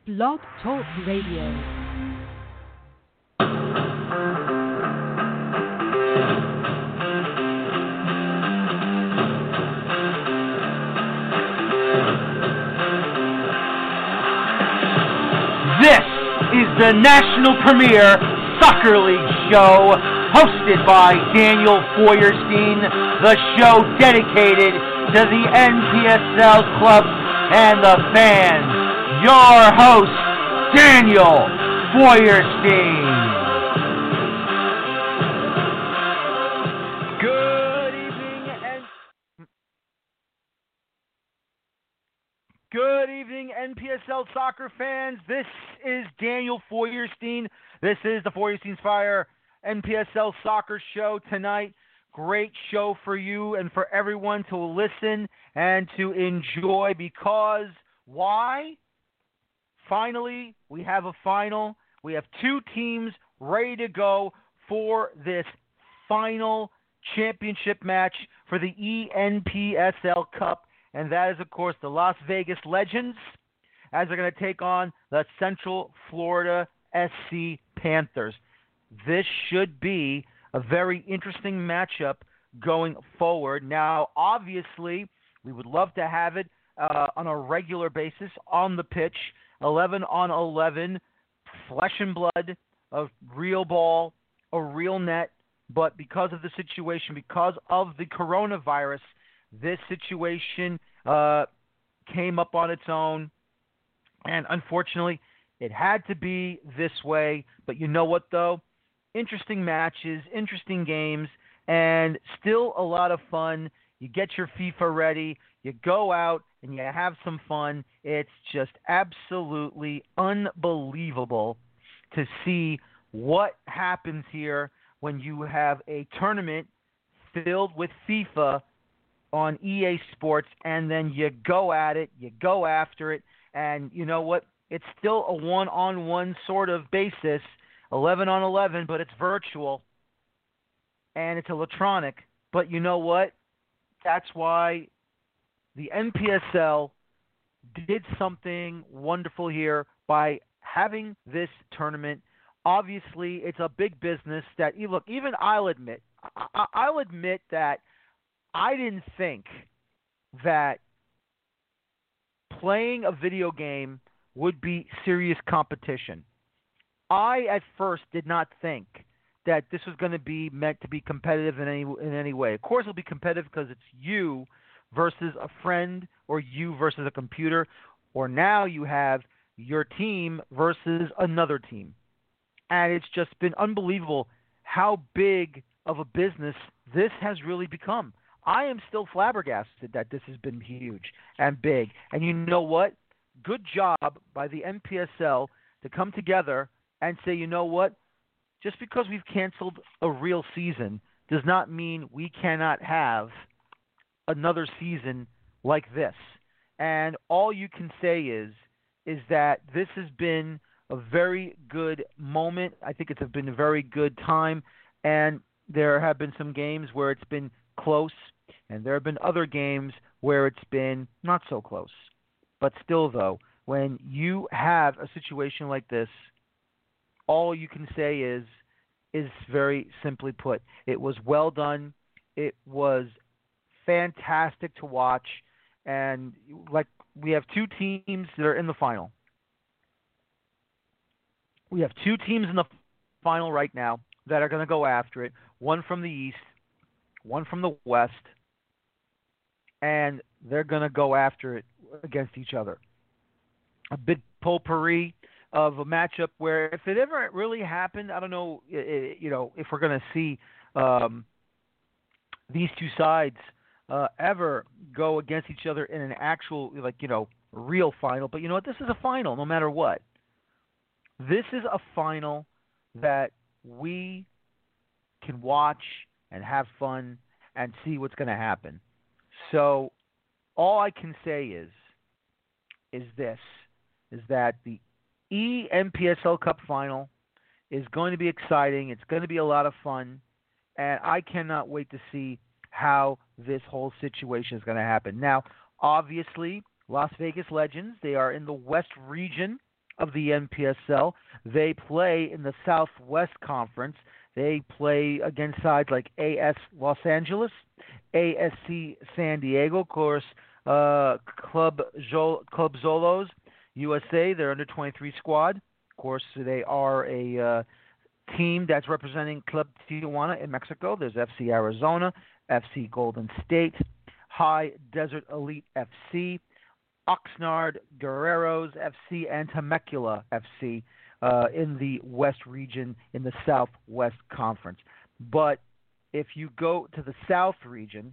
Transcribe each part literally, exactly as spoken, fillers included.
Blog Talk Radio. This is the national premiere Soccer League show, hosted by Daniel Feuerstein, the show dedicated to the N P S L clubs and the fans. Your host, Daniel Feuerstein. Good evening and Good evening, N P S L soccer fans. This is Daniel Feuerstein. This is the Feuerstein's Fire N P S L soccer show tonight. Great show for you and for everyone to listen and to enjoy, because why? Finally, we have a final. We have two teams ready to go for this final championship match for the E N P S L Cup. And that is, of course, the Las Vegas Legends, as they're going to take on the Central Florida S C Panthers. This should be a very interesting matchup going forward. Now, obviously, we would love to have it uh, on a regular basis on the pitch, eleven on eleven, flesh and blood, a real ball, a real net. But because of the situation, because of the coronavirus, this situation uh, came up on its own, and unfortunately, it had to be this way. But you know what, though? Interesting matches, interesting games, and still a lot of fun. You get your FIFA ready, you go out, and you have some fun. It's just absolutely unbelievable to see what happens here when you have a tournament filled with FIFA on E A Sports, and then you go at it, you go after it, and you know what? It's still a one-on-one sort of basis, eleven on eleven, but it's virtual, and it's electronic. But you know what? That's why the N P S L did something wonderful here by having this tournament. Obviously, it's a big business that, look, even I'll admit, I, I'll admit that I didn't think that playing a video game would be serious competition. I, at first, did not think that this was going to be meant to be competitive in any in any way. Of course, it'll be competitive because it's you versus a friend, or you versus a computer, or now you have your team versus another team. And it's just been unbelievable how big of a business this has really become. I am still flabbergasted that this has been huge and big. And you know what? Good job by the N P S L to come together and say, you know what? Just because we've canceled a real season does not mean we cannot have another season like this. And all you can say is, is that this has been a very good moment. I think it's been a very good time. And there have been some games where it's been close, and there have been other games where it's been not so close. But still, though, when you have a situation like this, all you can say is, is very simply put, it was well done. It was fantastic to watch. And like, we have two teams that are in the final. We have two teams in the final right now that are going to go after it. One from the East, one from the West, and they're going to go after it against each other. A big potpourri of a matchup where, if it ever really happened, I don't know, you know, if we're going to see um, these two sides uh, ever go against each other in an actual, like, you know, real final. But you know what? This is a final, no matter what. This is a final that we can watch and have fun and see what's going to happen. So all I can say is, is this, is that the E N P S L Cup final is going to be exciting. It's going to be a lot of fun, and I cannot wait to see how this whole situation is going to happen. Now, obviously, Las Vegas Legends, they are in the West region of the N P S L. They play in the Southwest Conference. They play against sides like A S Los Angeles, A S C San Diego, of course, uh, Club Zol- Club Zolos, U S A, their under twenty-three squad. Of course, they are a uh, team that's representing Club Tijuana in Mexico. There's F C Arizona, F C Golden State, High Desert Elite F C, Oxnard Guerreros F C, and Temecula F C uh, in the West region in the Southwest Conference. But if you go to the South region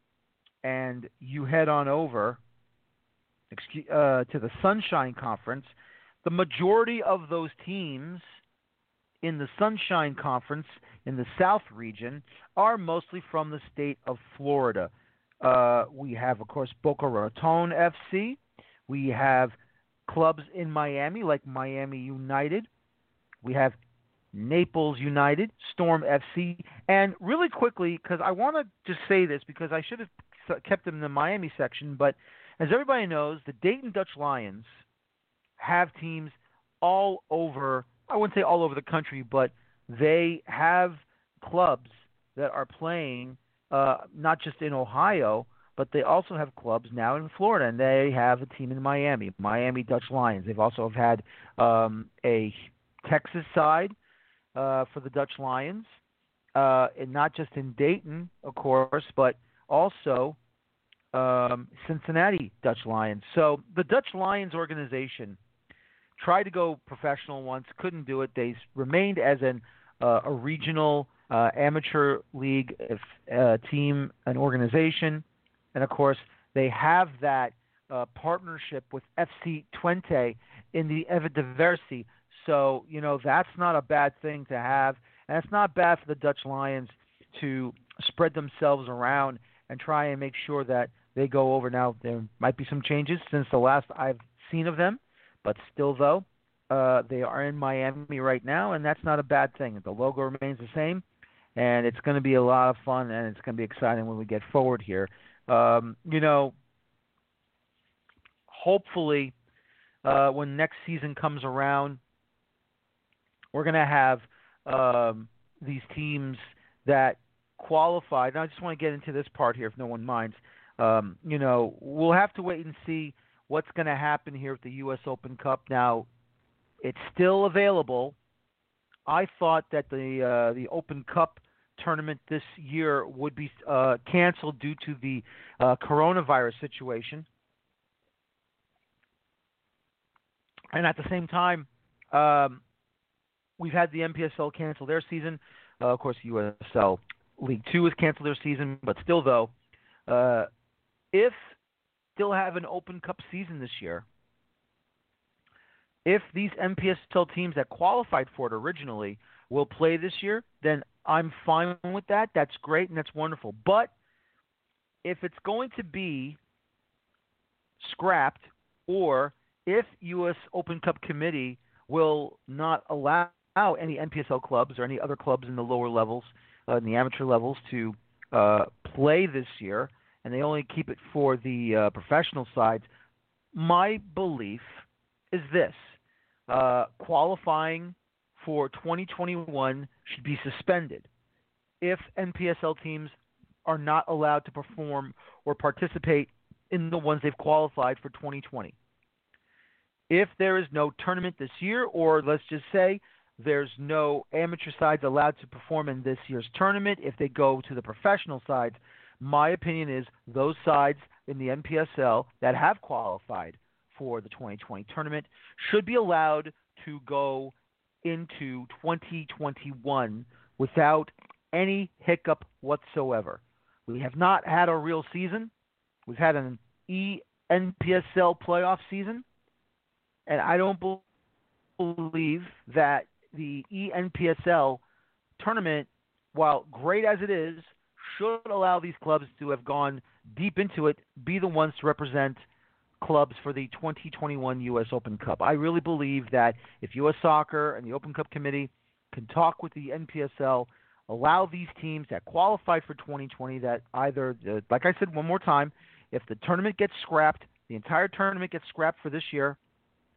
and you head on over excuse, uh, to the Sunshine Conference, the majority of those teams in the Sunshine Conference in the South region are mostly from the state of Florida. Uh, we have, of course, Boca Raton F C. We have clubs in Miami like Miami United. We have Naples United, Storm F C. And really quickly, because I want to just say this because I should have kept them in the Miami section, but as everybody knows, the Dayton Dutch Lions have teams all over, I wouldn't say all over the country, but they have clubs that are playing uh, not just in Ohio, but they also have clubs now in Florida, and they have a team in Miami, Miami Dutch Lions. They've also had um, a Texas side uh, for the Dutch Lions, uh, and not just in Dayton, of course, but also um, Cincinnati Dutch Lions. So the Dutch Lions organization tried to go professional once, couldn't do it. They remained as an uh, a regional uh, amateur league uh, team, an organization, and of course they have that uh, partnership with F C Twente in the Eredivisie. So you know that's not a bad thing to have, and it's not bad for the Dutch Lions to spread themselves around and try and make sure that they go over. Now there might be some changes since the last I've seen of them. But still, though, uh, they are in Miami right now, and that's not a bad thing. The logo remains the same, and it's going to be a lot of fun, and it's going to be exciting when we get forward here. Um, you know, hopefully, uh, when next season comes around, we're going to have um, these teams that qualify. Now, I just want to get into this part here, if no one minds. Um, you know, we'll have to wait and see what's going to happen here with the U S Open Cup. Now, it's still available. I thought that the uh, the Open Cup tournament this year would be uh, canceled due to the uh, coronavirus situation. And at the same time, um, we've had the N P S L cancel their season. Uh, of course, U S L League Two has canceled their season. But still, though, uh, if still have an Open Cup season this year, if these N P S L teams that qualified for it originally will play this year, then I'm fine with that. That's great and that's wonderful. But if it's going to be scrapped, or if U S Open Cup Committee will not allow any N P S L clubs or any other clubs in the lower levels, uh, in the amateur levels, to uh, play this year, and they only keep it for the uh, professional sides, my belief is this. Uh, qualifying for twenty twenty-one should be suspended if N P S L teams are not allowed to perform or participate in the ones they've qualified for twenty twenty. If there is no tournament this year, or let's just say there's no amateur sides allowed to perform in this year's tournament, if they go to the professional sides, my opinion is those sides in the N P S L that have qualified for the twenty twenty tournament should be allowed to go into twenty twenty-one without any hiccup whatsoever. We have not had a real season. We've had an E N P S L playoff season, and I don't believe that the E N P S L tournament, while great as it is, should allow these clubs to have gone deep into it, be the ones to represent clubs for the twenty twenty-one U S Open Cup. I really believe that if U S Soccer and the Open Cup Committee can talk with the N P S L, allow these teams that qualified for twenty twenty that either, uh, like I said one more time, if the tournament gets scrapped, the entire tournament gets scrapped for this year,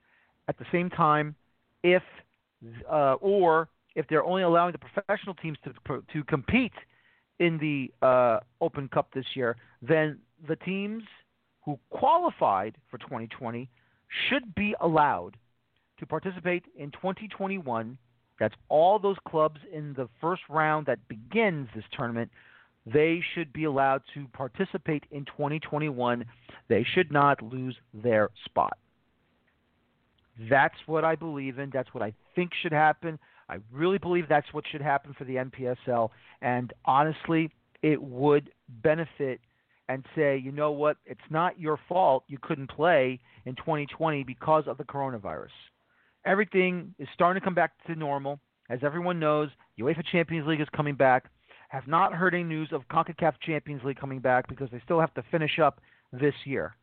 at the same time, if uh, or if they're only allowing the professional teams to to compete in the uh, Open Cup this year, then the teams who qualified for twenty twenty should be allowed to participate in twenty twenty-one. That's all those clubs in the first round that begins this tournament. They should be allowed to participate in twenty twenty-one. They should not lose their spot. That's what I believe in. That's what I think should happen. I really believe that's what should happen for the N P S L. And honestly, it would benefit and say, you know what, it's not your fault you couldn't play in twenty twenty because of the coronavirus. Everything is starting to come back to normal. As everyone knows, UEFA Champions League is coming back. Have not heard any news of CONCACAF Champions League coming back because they still have to finish up this year.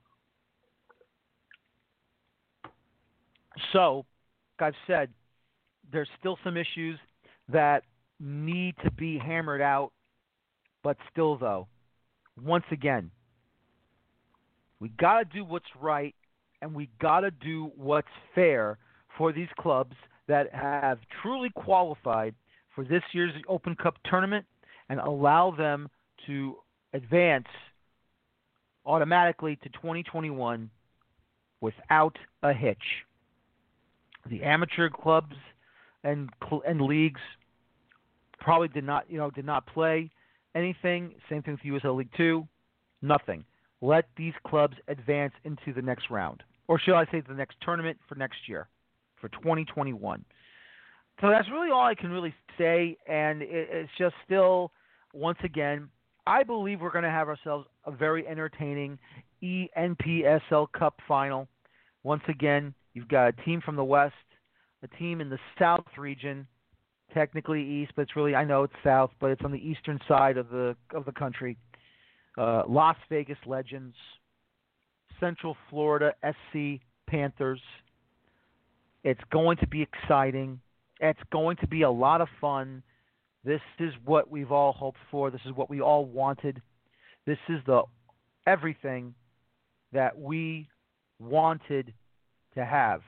So, like I've said, there's still some issues that need to be hammered out, but still, though, once again, we got to do what's right, and we got to do what's fair for these clubs that have truly qualified for this year's Open Cup tournament and allow them to advance automatically to twenty twenty-one without a hitch. The amateur clubs and and leagues probably did not, you know, did not play anything. Same thing with U S L League Two. Nothing. Let these clubs advance into the next round, or should I say, the next tournament for next year, for twenty twenty-one. So that's really all I can really say, and it, it's just still, once again, I believe we're going to have ourselves a very entertaining N P S L Cup final. Once again, you've got a team from the West, a team in the South region, technically East, but it's really, I know it's South, but it's on the eastern side of the of the country. Uh, Las Vegas Legends, Central Florida S C Panthers. It's going to be exciting. It's going to be a lot of fun. This is what we've all hoped for. This is what we all wanted. This is the everything that we wanted to have.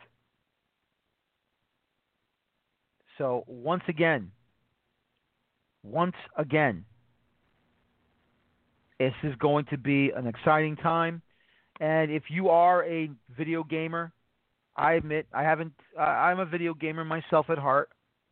So once again, once again, this is going to be an exciting time. And if you are a video gamer, I admit I haven't. Uh, I'm a video gamer myself at heart.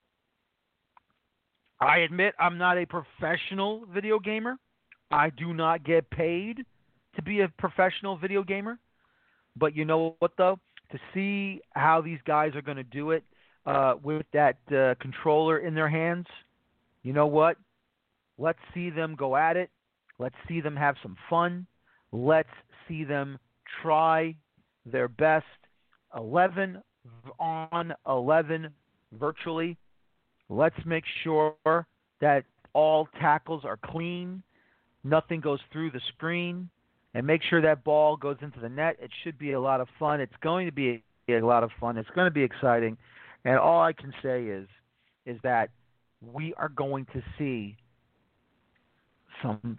I admit I'm not a professional video gamer. I do not get paid to be a professional video gamer. But you know what, though? To see how these guys are going to do it uh, with that uh, controller in their hands, you know what? Let's see them go at it. Let's see them have some fun. Let's see them try their best. eleven on eleven virtually. Let's make sure that all tackles are clean. Nothing goes through the screen. And make sure that ball goes into the net. It should be a lot of fun. It's going to be a lot of fun. It's going to be exciting. And all I can say is, is that we are going to see some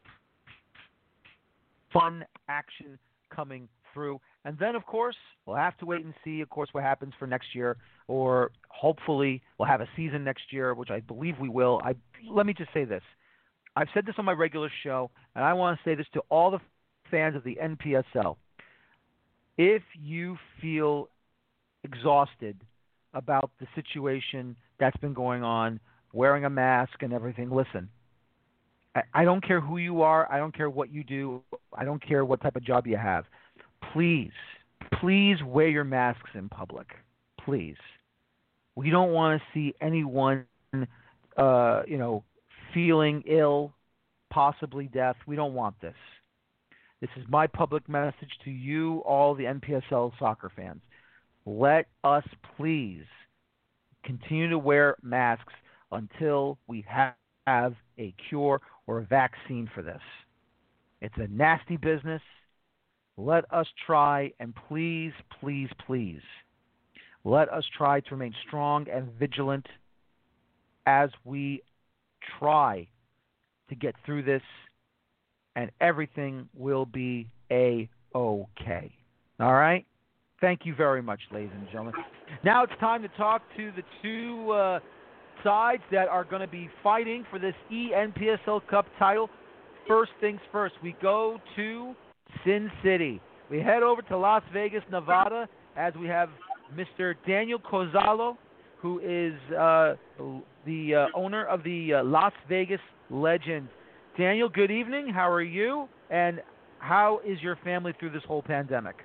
fun action coming through. And then, of course, we'll have to wait and see, of course, what happens for next year. Or hopefully we'll have a season next year, which I believe we will. I Let me just say this. I've said this on my regular show, and I want to say this to all the fans of the N P S L. If you feel exhausted about the situation that's been going on, wearing a mask and everything, listen, I, I don't care who you are. I don't care what you do. I don't care what type of job you have. Please, please wear your masks in public. Please. We don't want to see anyone, uh, you know, feeling ill, possibly death. We don't want this. This is my public message to you, all the N P S L soccer fans. Let us please continue to wear masks until we have a cure or a vaccine for this. It's a nasty business. Let us try, and please, please, please, let us try to remain strong and vigilant as we try to get through this, and everything will be A-okay. All right? Thank you very much, ladies and gentlemen. Now it's time to talk to the two uh, sides that are going to be fighting for this E N P S L Cup title. First things first, we go to Sin City. We head over to Las Vegas, Nevada, as we have Mister Daniel Kozalo, who is uh, the uh, owner of the uh, Las Vegas Legends. Daniel, good evening. How are you? And how is your family through this whole pandemic?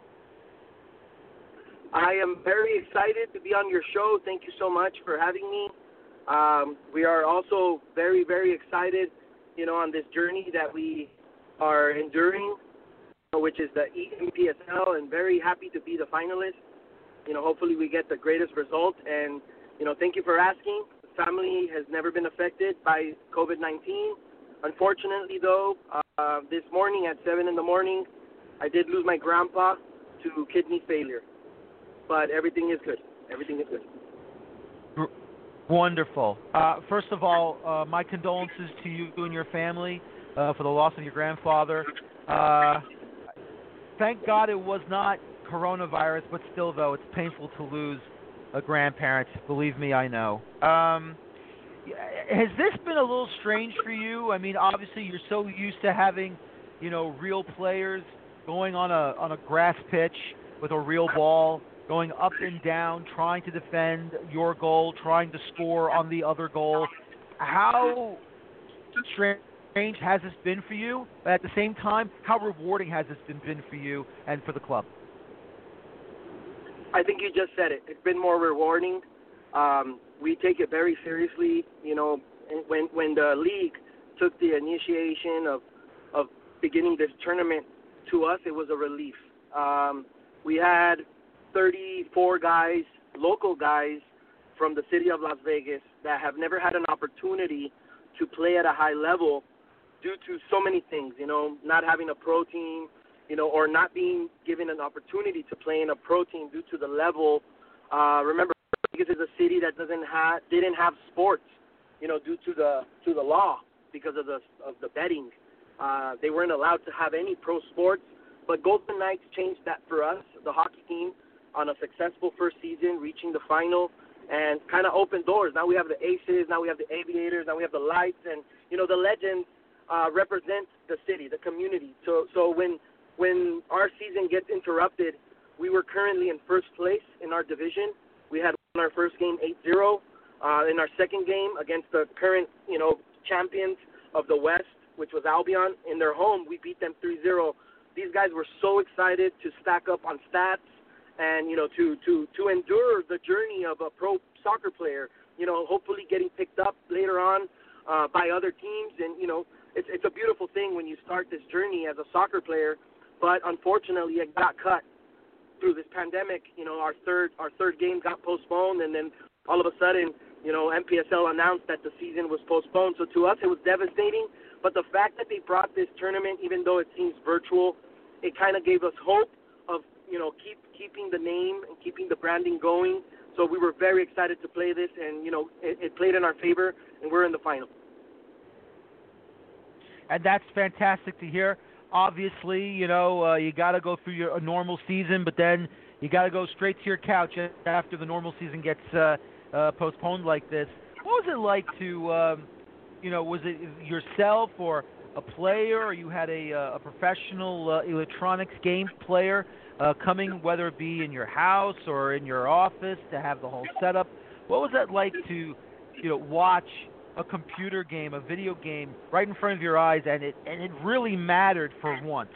I am very excited to be on your show. Thank you so much for having me. Um, we are also very, very excited, you know, on this journey that we are enduring, which is the E N P S L, and very happy to be the finalist. You know, hopefully we get the greatest result. And, you know, thank you for asking. The family has never been affected by COVID nineteen. Unfortunately, though, uh, this morning at seven in the morning, I did lose my grandpa to kidney failure. But everything is good. Everything is good. Wonderful. Uh, first of all, uh, my condolences to you and your family uh, for the loss of your grandfather. Uh, thank God it was not coronavirus, but still, though, it's painful to lose a grandparent. Believe me, I know. Um, has this been a little strange for you? I mean, obviously, you're so used to having, you know, real players going on a on a grass pitch with a real ball, going up and down, trying to defend your goal, trying to score on the other goal. How strange has this been for you? But at the same time, how rewarding has this been, been for you and for the club? I think you just said it. It's been more rewarding. Um, we take it very seriously. You know, when when the league took the initiation of of beginning this tournament, to us it was a relief. Um, we had thirty-four guys, local guys from the city of Las Vegas that have never had an opportunity to play at a high level due to so many things, you know, not having a pro team, you know, or not being given an opportunity to play in a pro team due to the level. Uh, remember, Vegas is a city that doesn't have, didn't have sports, you know, due to the to the law because of the of the betting. Uh, they weren't allowed to have any pro sports, but Golden Knights changed that for us, the hockey team, on a successful first season, reaching the final, and kind of opened doors. Now we have the Aces, now we have the Aviators, now we have the Lights, and, you know, the Legends uh, represent the city, the community. So so when when our season gets interrupted, we were currently in first place in our division. We had won our first game eight zero. Uh, in our second game against the current, you know, champions of the West, which was Albion, in their home, we beat them three zero. These guys were so excited to stack up on stats and, you know, to, to, to endure the journey of a pro soccer player, you know, hopefully getting picked up later on uh, by other teams. And, you know, it's, it's a beautiful thing when you start this journey as a soccer player. But unfortunately, it got cut through this pandemic. You know, our third our third game got postponed, and then all of a sudden, you know, M P S L announced that the season was postponed. So to us, it was devastating. But the fact that they brought this tournament, even though it seems virtual, it kind of gave us hope of, you know, keep keeping the name and keeping the branding going. So we were very excited to play this, and, you know, it, it played in our favor, and we're in the final. And that's fantastic to hear. Obviously, you know, uh, you got to go through your a normal season, but then you got to go straight to your couch after the normal season gets uh, uh, postponed like this. What was it like to, um, you know, was it yourself or a player, or you had a, a professional uh, electronics game player uh, coming, whether it be in your house or in your office, to have the whole setup? What was that like to, you know, watch a computer game, a video game, right in front of your eyes, and it and it really mattered for once?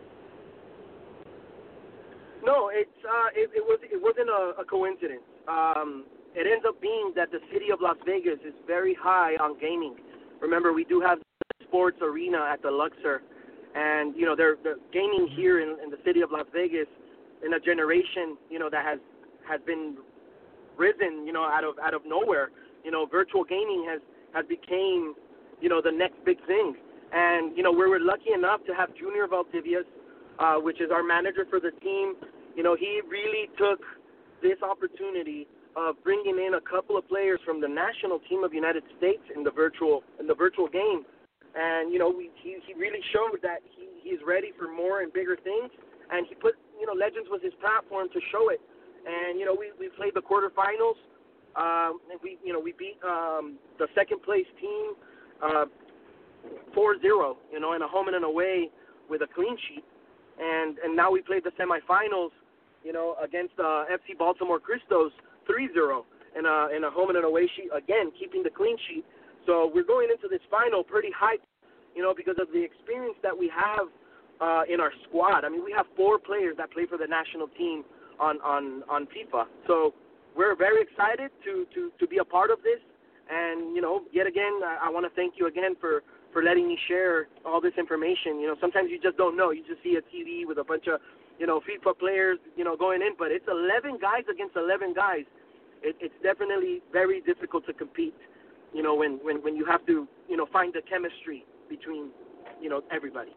No, it's uh, it, it was it wasn't a, a coincidence. Um, it ends up being that the city of Las Vegas is very high on gaming. Remember, we do have the sports arena at the Luxor, and you know, they're, they're gaming here in, in the city of Las Vegas in a generation, you know, that has has been risen, you know, out of out of nowhere. You know, virtual gaming has has became, you know, the next big thing. And, you know, we were lucky enough to have Junior Valdivias, uh, which is our manager for the team. You know, he really took this opportunity of bringing in a couple of players from the national team of the United States in the virtual in the virtual game. And, you know, we, he, he really showed that he, he's ready for more and bigger things. And he put, you you know, Legends was his platform to show it. And, you know, we, we played the quarterfinals. Um, and we, you know, we beat um, the second place team uh, four zero, you know, in a home and an away with a clean sheet. And and now we played the semifinals, you know, against uh, F C Baltimore Christos three zero in a, in a home and an away sheet, again, keeping the clean sheet. So we're going into this final pretty hyped, you know, because of the experience that we have uh, in our squad. I mean, we have four players that play for the national team on, on, on FIFA. So we're very excited to, to, to be a part of this. And, you know, yet again, I, I want to thank you again for, for letting me share all this information. You know, sometimes you just don't know. You just see a T V with a bunch of, you know, FIFA players, you know, going in. But it's eleven guys against eleven guys. It, it's definitely very difficult to compete, you know, when, when, when you have to, you know, find the chemistry between, you know, everybody.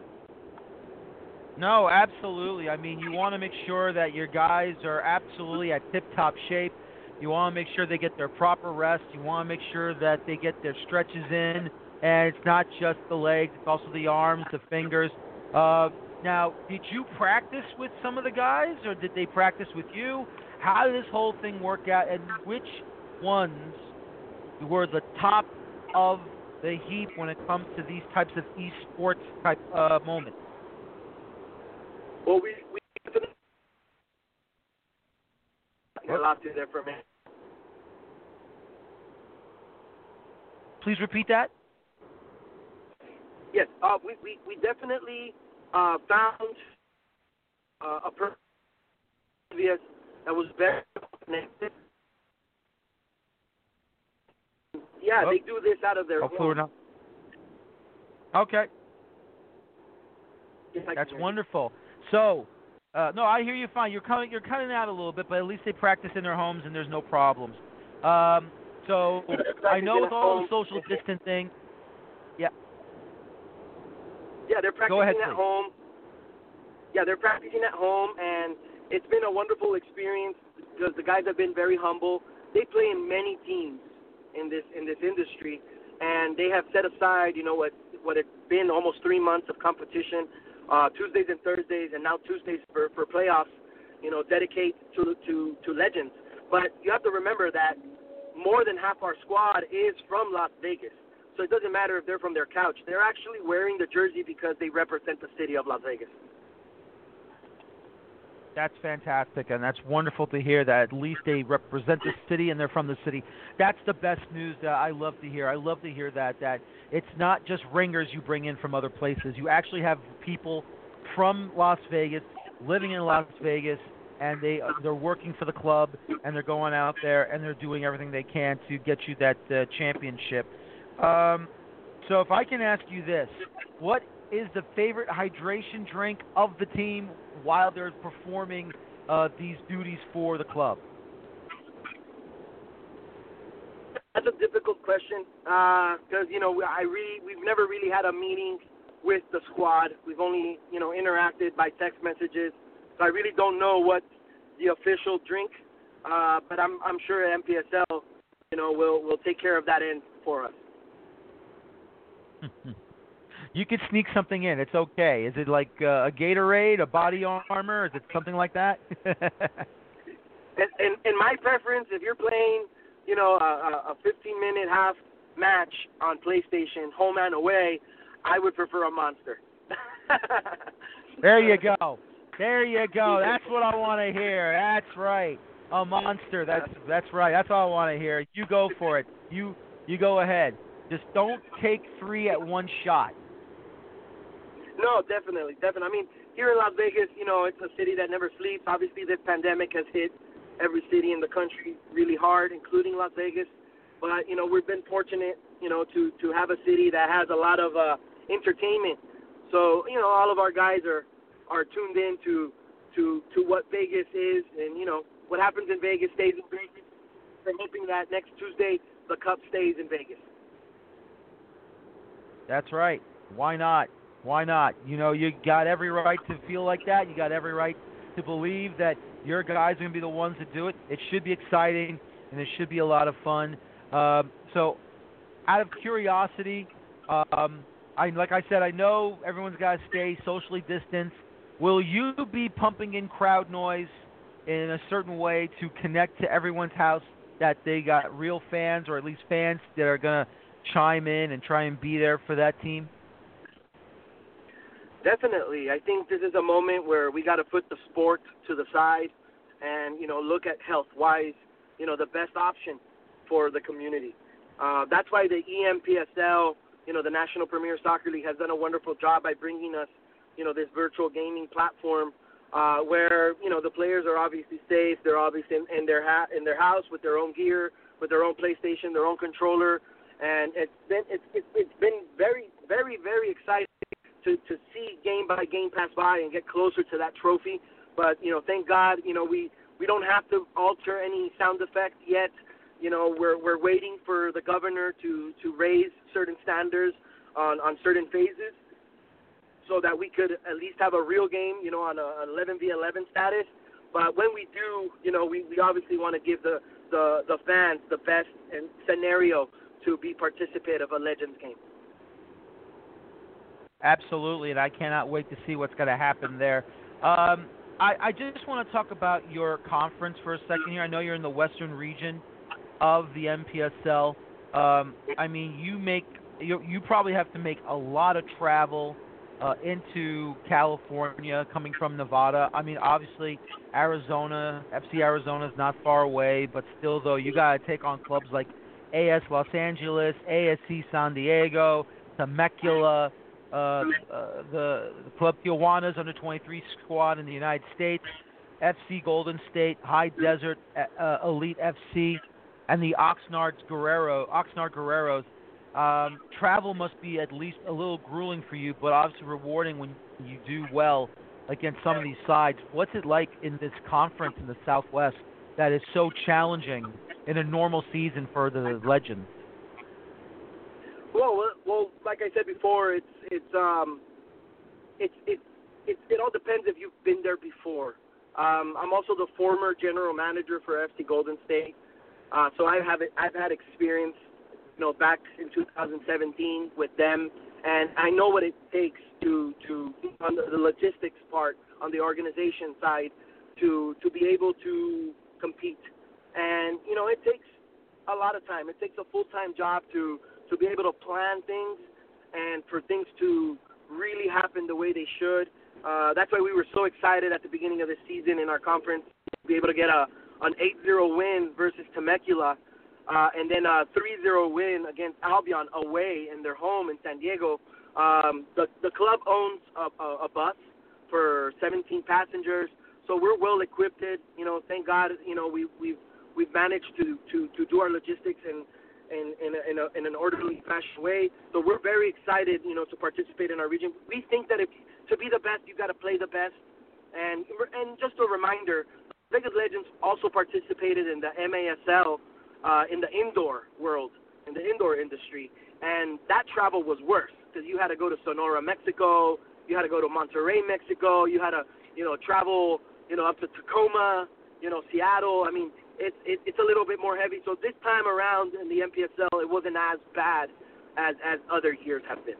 No, absolutely. I mean, you want to make sure that your guys are absolutely at tip-top shape. You want to make sure they get their proper rest. You want to make sure that they get their stretches in. And it's not just the legs, it's also the arms, the fingers. Uh, now, did you practice with some of the guys, or did they practice with you? How did this whole thing work out, and which ones were the top of the heap when it comes to these types of esports type uh, moments? Well, we, we I lost you there for a minute. Please repeat that. Yes, uh, we, we, we definitely uh, found uh, a person that was very connected. Yeah, oh. they do this out of their Hopefully home. we're not. Okay. Yes, That's wonderful. So, uh, no, I hear you fine. You're coming, you're cutting out a little bit, but at least they practice in their homes and there's no problems. Um, so I know with all the social distancing, yeah. Yeah, they're practicing Go ahead, at please. home. Yeah, they're practicing at home, and it's been a wonderful experience because the guys have been very humble. They play in many teams in this in this industry, and they have set aside, you know, what what it's been almost three months of competition, uh, Tuesdays and Thursdays, and now Tuesdays for, for playoffs, you know, dedicate to, to, to Legends. But you have to remember that more than half our squad is from Las Vegas. So it doesn't matter if they're from their couch. They're actually wearing the jersey because they represent the city of Las Vegas. That's fantastic, and that's wonderful to hear that at least they represent the city and they're from the city. That's the best news that I love to hear. I love to hear that, that it's not just ringers you bring in from other places. You actually have people from Las Vegas, living in Las Vegas, and they, they're working for the club, and they're going out there, and they're doing everything they can to get you that uh, championship. Um, so if I can ask you this, what is the favorite hydration drink of the team while they're performing uh, these duties for the club? That's a difficult question because, uh, you know, I really we've never really had a meeting with the squad. We've only, you know, interacted by text messages. So I really don't know what the official drink, uh, but I'm I'm sure M P S L, you know, will will take care of that end for us. You could sneak something in. It's okay. Is it like uh, a Gatorade, a body armor? Is it something like that? in, in, in my preference, if you're playing, you know, a, a fifteen-minute half match on PlayStation, home and away, I would prefer a Monster. There you go. There you go. That's what I want to hear. That's right. A Monster. That's that's right. That's all I want to hear. You go for it. You you go ahead. Just don't take three at one shot. No, definitely, definitely. I mean, here in Las Vegas, you know, it's a city that never sleeps. Obviously, this pandemic has hit every city in the country really hard, including Las Vegas. But, you know, we've been fortunate, you know, to, to have a city that has a lot of uh, entertainment. So, you know, all of our guys are, are tuned in to, to, to what Vegas is. And, you know, what happens in Vegas stays in Vegas. I'm hoping that next Tuesday the Cup stays in Vegas. That's right. Why not? Why not? You know, you got every right to feel like that. You got every right to believe that your guys are going to be the ones to do it. It should be exciting, and it should be a lot of fun. Um, so, out of curiosity, um, I like I said, I know everyone's got to stay socially distanced. will you be pumping in crowd noise in a certain way to connect to everyone's house that they got real fans, or at least fans that are going to chime in and try and be there for that team? Definitely. I think this is a moment where we got to put the sport to the side and, you know, look at health-wise, you know, the best option for the community. Uh, that's why the E M P S L, you know, the National Premier Soccer League, has done a wonderful job by bringing us, you know, this virtual gaming platform uh, where, you know, the players are obviously safe. They're obviously in, in their ha- in their house with their own gear, with their own PlayStation, their own controller, and it's been it's it's, it's been very very very exciting to to see game by game pass by and get closer to that trophy. But you know, thank God, you know, we we don't have to alter any sound effects yet. You know, we're we're waiting for the governor to, to raise certain standards on, on certain phases so that we could at least have a real game, you know, on a eleven v eleven status. But when we do, you know, we, we obviously want to give the, the, the fans the best and scenario to be participant of a Legends game. Absolutely, and I cannot wait to see what's going to happen there. Um, I, I just want to talk about your conference for a second here. I know you're in the Western region of the M P S L. Um, I mean, you make you, you probably have to make a lot of travel uh, into California, coming from Nevada. I mean, obviously, Arizona, F C Arizona is not far away, but still, though, you got to take on clubs like A S Los Angeles, A S C San Diego, Temecula, uh, uh, the, the Club Tijuana's under twenty-three squad in the United States, F C Golden State, High Desert uh, Elite F C, and the Oxnard Guerrero, Oxnard Guerreros. Um, travel must be at least a little grueling for you, but obviously rewarding when you do well against some of these sides. What's it like in this conference in the Southwest that is so challenging in a normal season for the Legends? Well, well, like I said before, it's it's um, it's it's it, it all depends if you've been there before. Um, I'm also the former general manager for F C Golden State, uh, so I have I've had experience, you know, back in two thousand seventeen with them, and I know what it takes to to on the, the logistics part, on the organization side, to to be able to compete. And you know, it takes a lot of time. It takes a full-time job to to be able to plan things and for things to really happen the way they should. Uh, that's why we were so excited at the beginning of the season in our conference to be able to get a an eight zero win versus Temecula, uh, and then a three zero win against Albion away in their home in San Diego. Um, the, the club owns a, a, a bus for seventeen passengers, so we're well equipped. You know, thank God, you know, we, we've, we've managed to, to, to do our logistics and In, in, a, in, a, in an orderly fashion way. So we're very excited, you know, to participate in our region. We think that if to be the best, you've got to play the best. And and just a reminder, Vegas Legends also participated in the M A S L uh, in the indoor world, in the indoor industry. And that travel was worse because you had to go to Sonora, Mexico. You had to go to Monterrey, Mexico. You had to, you know, travel, you know, up to Tacoma, you know, Seattle. I mean, It's it, it's a little bit more heavy. So this time around in the M P S L, it wasn't as bad as, as other years have been.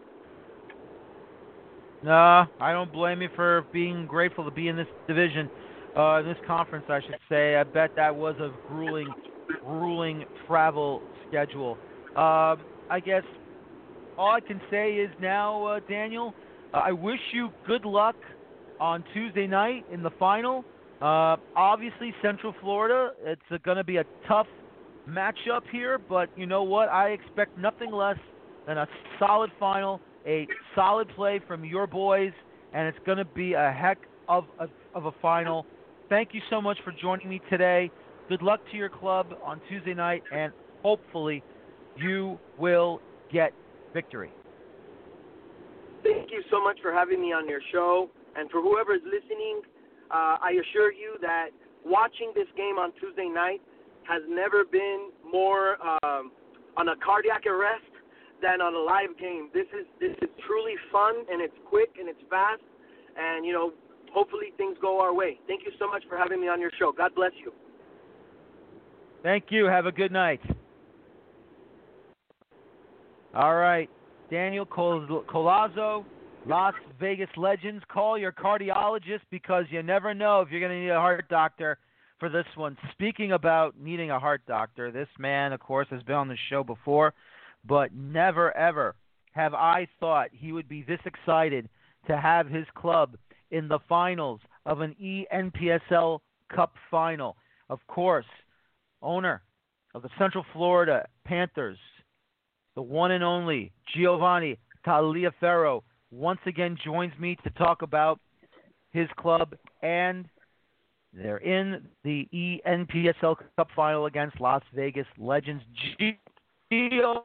No, I don't blame you for being grateful to be in this division, uh, in this conference, I should say. I bet that was a grueling, grueling travel schedule. Um, I guess all I can say is now, uh, Daniel, uh, I wish you good luck on Tuesday night in the final. Uh, obviously, Central Florida, it's uh, going to be a tough matchup here, but you know what? I expect nothing less than a solid final, a solid play from your boys, and it's going to be a heck of a, of a final. Thank you so much for joining me today. Good luck to your club on Tuesday night, and hopefully you will get victory. Thank you so much for having me on your show, and for whoever is listening, Uh, I assure you that watching this game on Tuesday night has never been more um, on a cardiac arrest than on a live game. This is this is truly fun, and it's quick, and it's fast, and, you know, hopefully things go our way. Thank you so much for having me on your show. God bless you. Thank you. Have a good night. All right. Daniel Col- Collazo, Las Vegas Legends, call your cardiologist because you never know if you're going to need a heart doctor for this one. Speaking about needing a heart doctor, this man, of course, has been on the show before, but never, ever have I thought he would be this excited to have his club in the finals of an E N P S L Cup final. Of course, owner of the Central Florida Panthers, the one and only Giovanni Taliaferro, once again joins me to talk about his club, and they're in the E N P S L Cup final against Las Vegas Legends. Gio,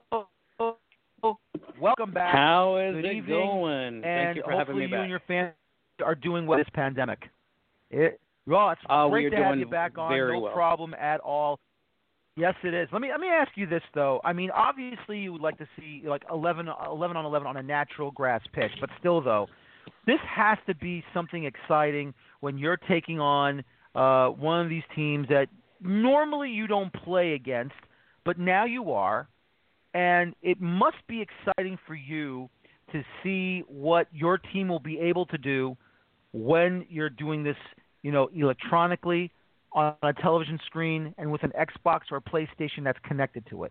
welcome back. How is Good it evening, going? And Thank you for having me hopefully you back. and your fans are doing well this pandemic. It, well, it's uh, great we are to have doing you back on. very No well. problem at all. Yes, it is. Let me let me ask you this though. I mean, obviously you would like to see like eleven, eleven on eleven on a natural grass pitch, but still though, this has to be something exciting when you're taking on uh, one of these teams that normally you don't play against, but now you are, and it must be exciting for you to see what your team will be able to do when you're doing this, you know, electronically, on a television screen, and with an Xbox or a PlayStation that's connected to it.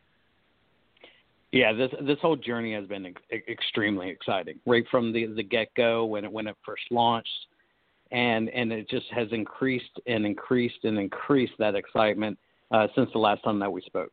Yeah, this this whole journey has been ex- extremely exciting, right from the, the get-go when it when it first launched, and and it just has increased and increased and increased that excitement uh, since the last time that we spoke.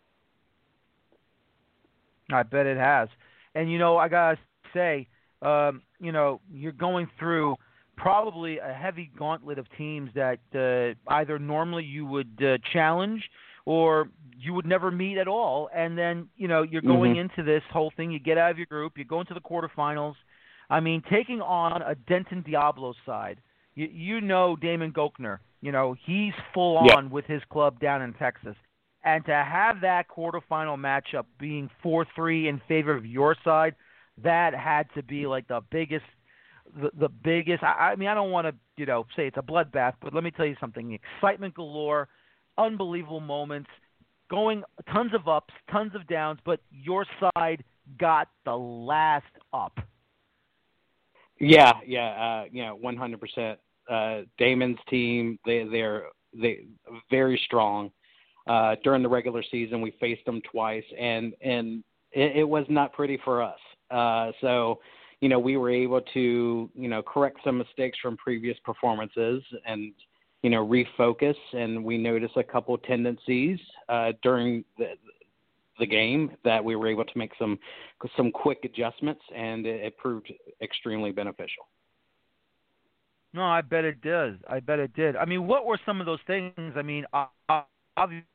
I bet it has. And, you know, I got to say, um, you know, you're going through probably a heavy gauntlet of teams that uh, either normally you would uh, challenge or you would never meet at all. And then, you know, you're going Mm-hmm. into this whole thing. You get out of your group. You go into the quarterfinals. I mean, taking on a Denton Diablo side, you, you know Damon Gochner, you know, he's full on Yep. with his club down in Texas. And to have that quarterfinal matchup being four three in favor of your side, that had to be like the biggest The, the biggest, I, I mean, I don't want to, you know, say it's a bloodbath, but let me tell you something. Excitement galore, unbelievable moments, going tons of ups, tons of downs, but your side got the last up. Yeah, yeah, uh, you know, one hundred percent. Uh, Damon's team, they they're they very strong. Uh, during the regular season, we faced them twice, and and it, it was not pretty for us. Uh, so. You know, we were able to, you know, correct some mistakes from previous performances and, you know, refocus. And we noticed a couple tendencies uh, during the, the game that we were able to make some some quick adjustments, and it, it proved extremely beneficial. No, I bet it does. I bet it did. I mean, what were some of those things? I mean, obviously,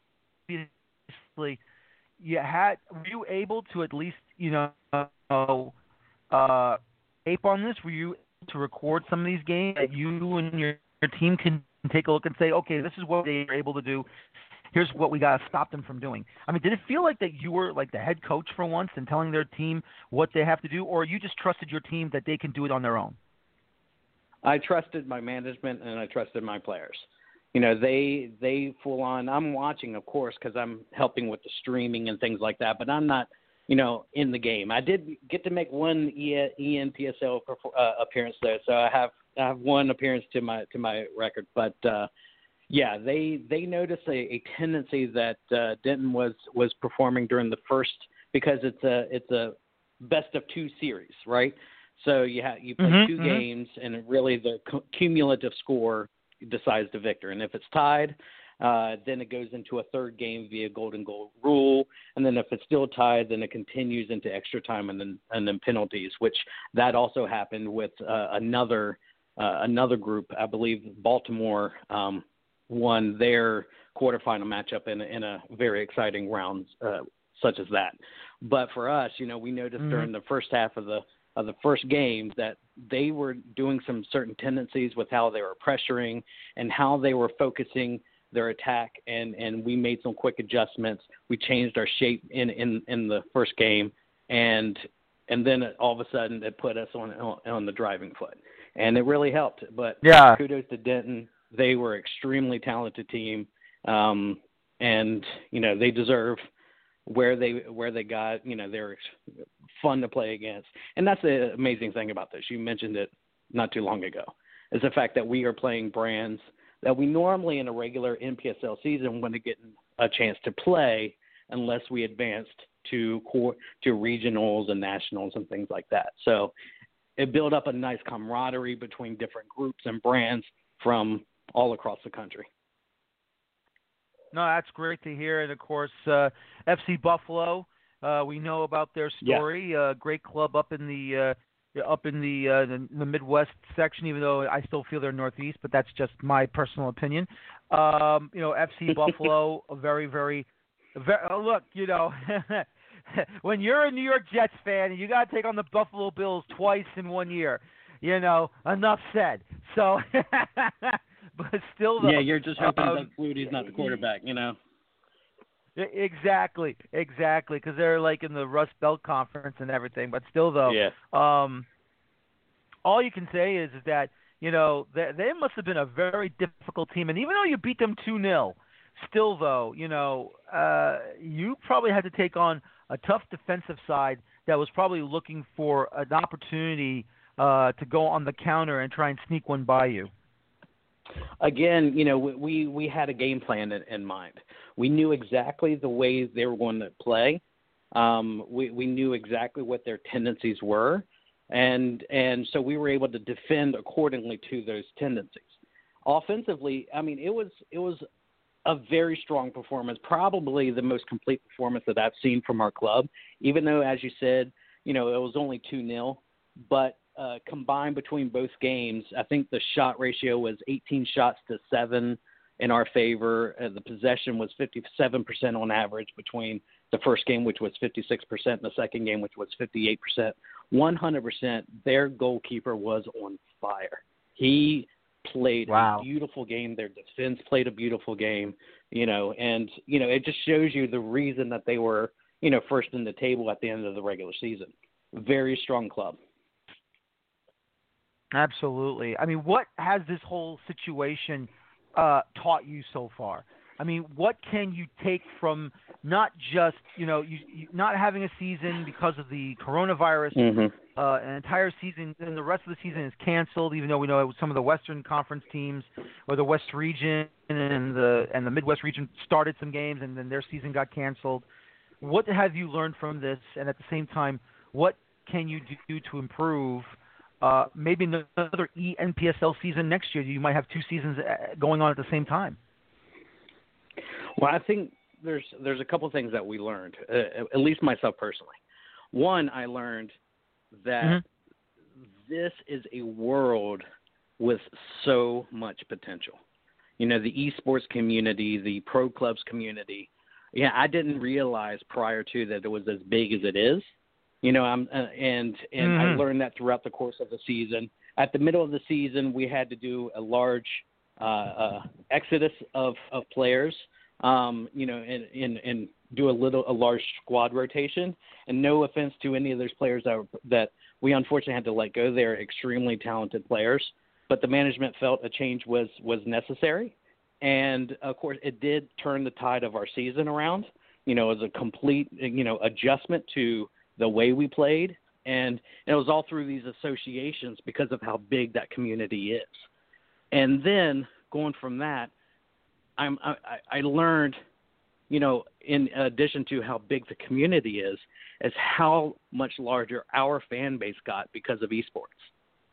you had, were you able to at least, you know, Uh, tape on this? Were you able to record some of these games that you and your, your team can take a look and say, okay, this is what they were able to do. Here's what we got to stop them from doing. I mean, did it feel like that you were like the head coach for once and telling their team what they have to do, or you just trusted your team that they can do it on their own? I trusted my management and I trusted my players. You know, they they full on. I'm watching, of course, because I'm helping with the streaming and things like that, but I'm not, you know, in the game. I did get to make one E N P S L uh, appearance there, so I have I have one appearance to my to my record. But uh, yeah, they they noticed a, a tendency that uh, Denton was was performing during the first, because it's a it's a best of two series, right? So you have you play Mm-hmm, two mm-hmm. games, and it really the cu- cumulative score decides the victor. And if it's tied, Uh, then it goes into a third game via golden goal rule, and then if it's still tied, then it continues into extra time and then and then penalties. Which that also happened with uh, another uh, another group. I believe Baltimore um, won their quarterfinal matchup in a, in a very exciting round, uh, such as that. But for us, you know, we noticed Mhm. during the first half of the of the first game that they were doing some certain tendencies with how they were pressuring and how they were focusing their attack, and, and we made some quick adjustments. We changed our shape in, in, in the first game, and and then all of a sudden it put us on on the driving foot, and it really helped. But Yeah. kudos to Denton. They were extremely talented team, um, and you know they deserve where they where they got, you know, they're fun to play against. And that's the amazing thing about this. You mentioned it not too long ago, is the fact that we are playing brands that we normally in a regular N P S L season wouldn't get a chance to play unless we advanced to core, to regionals and nationals and things like that. So it built up a nice camaraderie between different groups and brands from all across the country. No, that's great to hear. And, of course, uh, F C Buffalo, uh, we know about their story. Yeah. Uh, great club up in the uh, up in the, uh, the the Midwest section, even though I still feel they're Northeast, but that's just my personal opinion. Um, you know, F C Buffalo, a very, very, very – look, you know, when you're a New York Jets fan and you got to take on the Buffalo Bills twice in one year, you know, enough said. So – but still, though, yeah, you're just hoping um, that Flutie's not the quarterback, you know. Exactly, exactly, because they're like in the Rust Belt Conference and everything. But still, though, yeah. um, all you can say is, is that you know they, they must have been a very difficult team. And even though you beat them two nil, still, though, you know, uh, you probably had to take on a tough defensive side that was probably looking for an opportunity uh, to go on the counter and try and sneak one by you. Again, you know, we, we had a game plan in, in mind. We knew exactly the way they were going to play. Um, we, we knew exactly what their tendencies were, and and so we were able to defend accordingly to those tendencies. Offensively, I mean, it was it was a very strong performance, probably the most complete performance that I've seen from our club. Even though, as you said, you know, it was only two nil, but Uh, combined between both games, I think the shot ratio was eighteen shots to seven in our favor. Uh, the possession was fifty-seven percent on average between the first game, which was fifty-six percent, and the second game, which was fifty-eight percent. one hundred percent, their goalkeeper was on fire. He played wow. a beautiful game. Their defense played a beautiful game, you know, and, you know, it just shows you the reason that they were, you know, first in the table at the end of the regular season. Very strong club. Absolutely. I mean, what has this whole situation uh, taught you so far? I mean, what can you take from not just, you know, you, you not having a season because of the coronavirus, mm-hmm. uh, an entire season, and the rest of the season is canceled, even though we know some of the Western Conference teams or the West region and the and the Midwest region started some games and then their season got canceled. What have you learned from this? And at the same time, what can you do to improve Uh, maybe another E N P S L season next year? You might have two seasons going on at the same time. Well, I think there's there's a couple of things that we learned, uh, at least myself personally. One, I learned that mm-hmm. this is a world with so much potential. You know, the esports community, the pro clubs community. Yeah, I didn't realize prior to that it was as big as it is. You know, I'm, uh, and and mm-hmm. I learned that throughout the course of the season. At the middle of the season, we had to do a large uh, uh, exodus of, of players, um, you know, and, and, and do a little a large squad rotation. And no offense to any of those players that, that we unfortunately had to let go. They're extremely talented players, but the management felt a change was, was necessary. And, of course, it did turn the tide of our season around. You know, it was a complete, you know, adjustment to the way we played, and it was all through these associations because of how big that community is. And then going from that, I'm, I, I learned, you know, in addition to how big the community is, is how much larger our fan base got because of esports.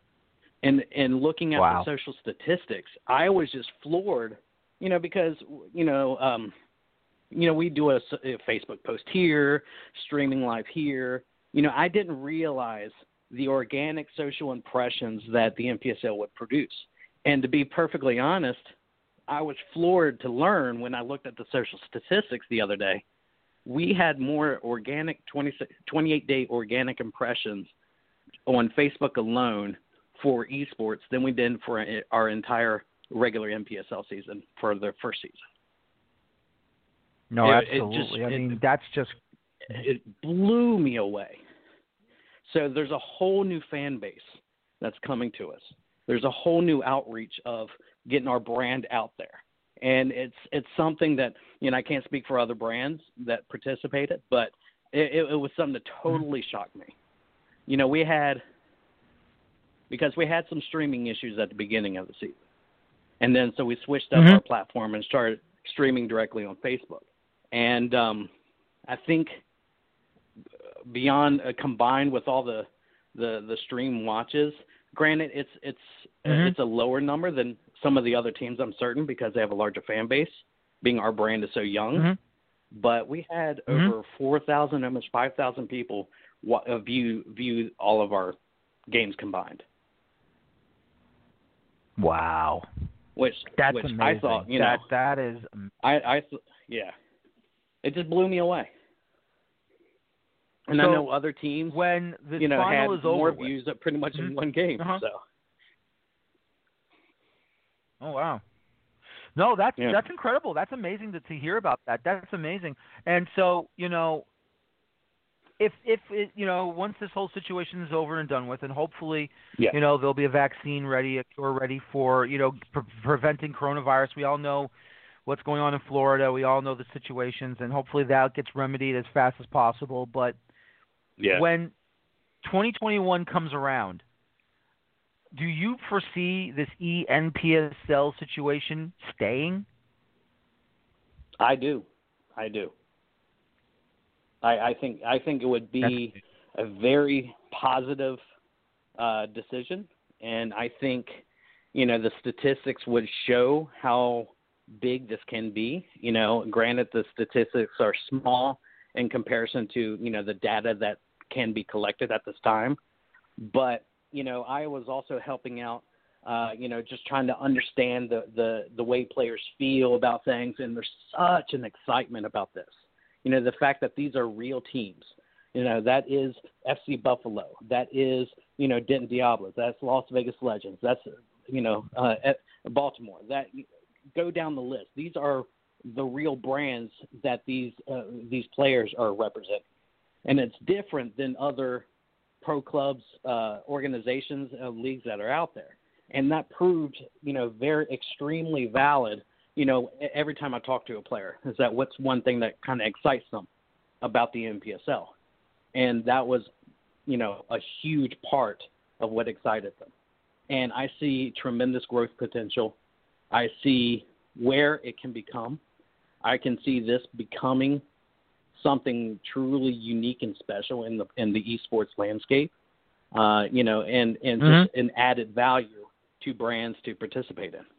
And and looking at wow. the social statistics, I was just floored, you know, because, you know, um, You know, we do a, a Facebook post here, streaming live here. You know, I didn't realize the organic social impressions that the N P S L would produce. And to be perfectly honest, I was floored to learn when I looked at the social statistics the other day. We had more organic twenty-eight day organic impressions on Facebook alone for esports than we did for our entire regular N P S L season for the first season. No, it, absolutely. It just, I mean, it, that's just it blew me away. So there's a whole new fan base that's coming to us. There's a whole new outreach of getting our brand out there. And it's it's something that, you know, I can't speak for other brands that participated, but it, it, it was something that totally shocked me. You know, we had because we had some streaming issues at the beginning of the season, and then so we switched up mm-hmm. our platform and started streaming directly on Facebook. And um, I think beyond uh, combined with all the, the, the stream watches, granted it's it's mm-hmm. uh, it's a lower number than some of the other teams, I'm certain, because they have a larger fan base, being our brand is so young. Mm-hmm. But we had mm-hmm. over four thousand, almost five thousand people wa- uh, view view all of our games combined. Wow. Which That's which amazing. I thought, you that, know, that is. I, I yeah, it just blew me away. And so I know other teams, when the you know, final had is more over views with. pretty much mm-hmm. in one game. Uh-huh. So. Oh wow. No, that's yeah. that's incredible. That's amazing to, to hear about that. That's amazing. And so, you know, if if it, you know, once this whole situation is over and done with, and hopefully, yeah. you know, there'll be a vaccine ready, a cure ready for, you know, pre- preventing coronavirus. We all know what's going on in Florida. We all know the situations, and hopefully that gets remedied as fast as possible. But yeah. when twenty twenty-one comes around, do you foresee this E N P S L situation staying? I do. I do. I, I think I think it would be a very positive uh, decision, and I think, you know, the statistics would show how big this can be. You know, granted, the statistics are small in comparison to, you know, the data that can be collected at this time, but you know, I was also helping out, uh, you know, just trying to understand the, the, the way players feel about things. And there's such an excitement about this. You know, the fact that these are real teams, you know, that is F C Buffalo. That is, you know, Denton Diablos. That's Las Vegas Legends. That's, you know, uh, Baltimore. That go down the list. These are the real brands that these, uh, these players are representing. And it's different than other pro clubs, uh, organizations, uh, leagues that are out there. And that proved, you know, very extremely valid, you know, every time I talk to a player, is that what's one thing that kind of excites them about the N P S L. And that was, you know, a huge part of what excited them. And I see tremendous growth potential. I see where it can become. I can see this becoming something truly unique and special in the in the esports landscape, uh, you know, and, and mm-hmm. just an added value to brands to participate in.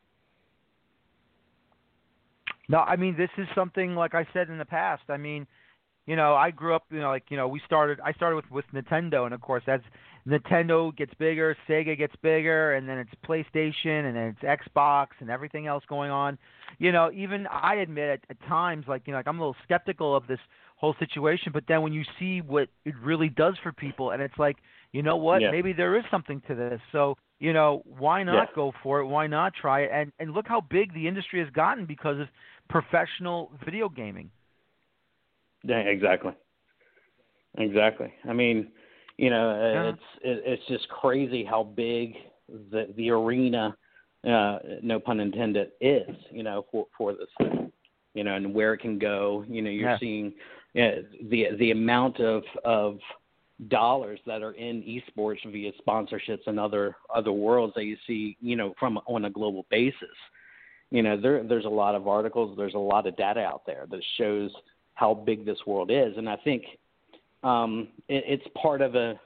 No, I mean, this is something, like I said in the past, I mean, you know, I grew up, you know, like, you know, we started, I started with, with Nintendo, and of course, as Nintendo gets bigger, Sega gets bigger, and then it's PlayStation, and then it's Xbox, and everything else going on. You know, even I admit at, at times, like, you know, like I'm a little skeptical of this whole situation, but then when you see what it really does for people, and it's like, you know what, yeah. maybe there is something to this. So, you know, why not yeah. go for it? Why not try it? And, and look how big the industry has gotten because of professional video gaming. Yeah, exactly. Exactly. I mean, you know, yeah. it's it, it's just crazy how big the the arena, uh, no pun intended, is. You know, for for this thing, you know, and where it can go. You know, you're yeah. seeing uh, the the amount of of dollars that are in esports via sponsorships and other other worlds that you see, you know, from on a global basis. You know, there there's a lot of articles, there's a lot of data out there that shows how big this world is, and I think um, it, it's part of a,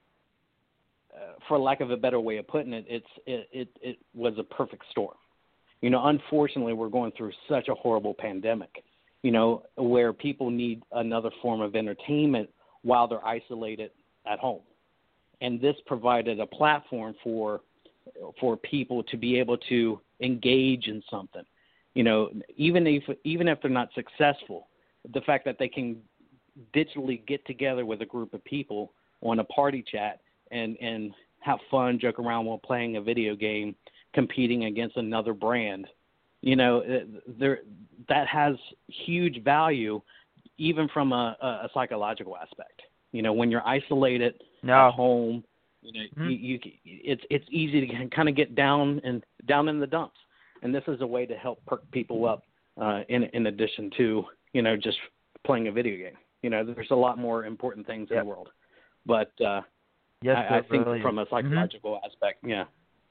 uh, for lack of a better way of putting it, it's it, it it was a perfect storm. You know, unfortunately, we're going through such a horrible pandemic. You know, where people need another form of entertainment while they're isolated at home, and this provided a platform for for people to be able to engage in something. You know, even if even if they're not successful, the fact that they can digitally get together with a group of people on a party chat and, and have fun, joke around while playing a video game, competing against another brand, you know, there that has huge value, even from a, a psychological aspect. You know, when you're isolated no. at home, you know, mm-hmm. you, you it's it's easy to kind of get down and down in the dumps. and this is a way to help perk people up uh, in in addition to, you know, just playing a video game. You know, there's a lot more important things yep. in the world. But uh, yes, I, I think really from a psychological mm-hmm. aspect, yeah.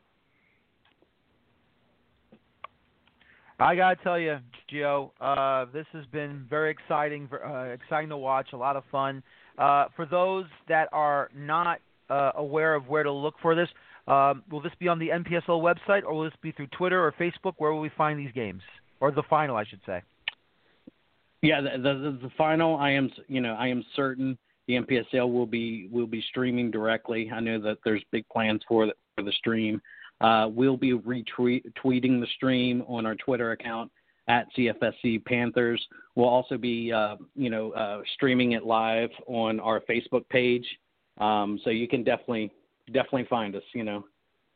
I gotta tell you, Gio, uh, this has been very exciting, uh, exciting to watch. A lot of fun. Uh, for those that are not uh, aware of where to look for this, um, will this be on the N P S L website, or will this be through Twitter or Facebook? Where will we find these games, or the final, I should say? Yeah, the, the, the final. I am, you know, I am certain the N P S L will be will be streaming directly. I know that there's big plans for the, for the stream. Uh, we'll be retweeting the stream on our Twitter account at C F S C Panthers. We'll also be, uh, you know, uh, streaming it live on our Facebook page. Um, so you can definitely, definitely find us, you know.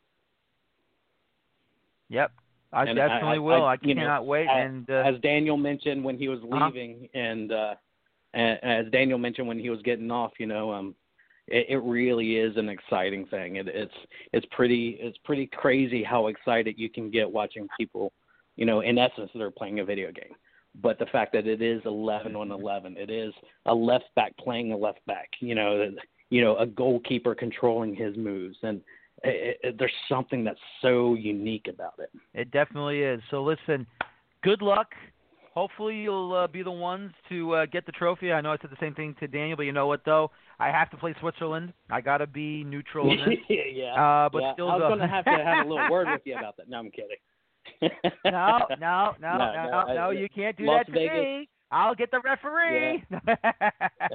Yep, I and definitely I, will. I, I cannot know, wait. As, and uh, as Daniel mentioned when he was leaving, uh-huh. and uh, as Daniel mentioned when he was getting off, you know, um, It, it really is an exciting thing. It, it's it's pretty it's pretty crazy how excited you can get watching people, you know, in essence they're playing a video game. But the fact that it is eleven on eleven, it is a left back playing a left back, you know, you know, a goalkeeper controlling his moves, and it, it, there's something that's so unique about it. It definitely is. So listen, good luck. Hopefully you'll uh, be the ones to uh, get the trophy. I know I said the same thing to Daniel, but you know what, though? I have to play Switzerland. I got to be neutral in this. yeah, uh, but yeah. still I was go. going to have to have a little word with you about that. No, I'm kidding. no, no, no, no, no, no, no, no, you can't do Las that to Vegas. me. I'll get the referee. Yeah.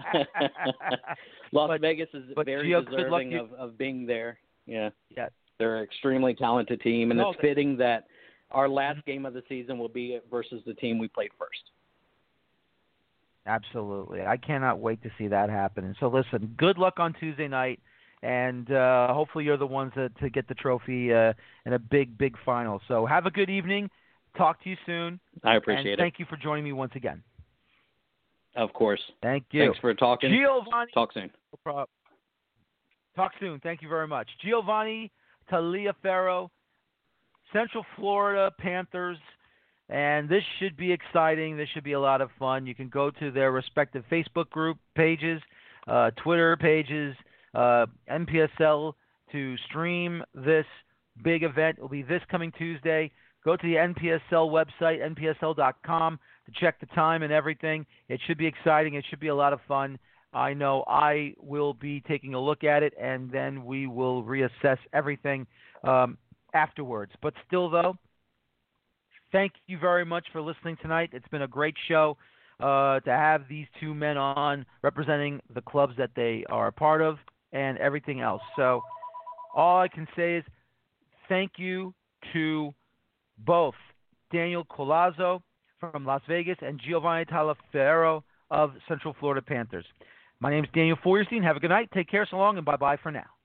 Las but, Vegas is but very Gio, deserving you... of, of being there. Yeah. Yeah. They're an extremely talented team, and no, it's fitting that our last game of the season will be versus the team we played first. Absolutely. I cannot wait to see that happen. And so, listen, good luck on Tuesday night, and uh, hopefully you're the ones that, to get the trophy uh, in a big, big final. So have a good evening. Talk to you soon. I appreciate and it. Thank you for joining me once again. Of course. Thank you. Thanks for talking. Giovanni. Talk soon. No problem. Talk soon. Thank you very much. Giovanni Taliaferro, Central Florida Panthers. And this should be exciting. This should be a lot of fun. You can go to their respective Facebook group pages, uh, Twitter pages, uh, N P S L to stream this big event. It will be this coming Tuesday. Go to the N P S L website, N P S L dot com, to check the time and everything. It should be exciting. It should be a lot of fun. I know I will be taking a look at it, and then we will reassess everything um, afterwards. But still, though, thank you very much for listening tonight. It's been a great show uh, to have these two men on representing the clubs that they are a part of and everything else. So all I can say is thank you to both Daniel Collazo from Las Vegas and Giovanni Taliaferro of Central Florida Panthers. My name is Daniel Feuerstein. Have a good night. Take care. So long, and bye-bye for now.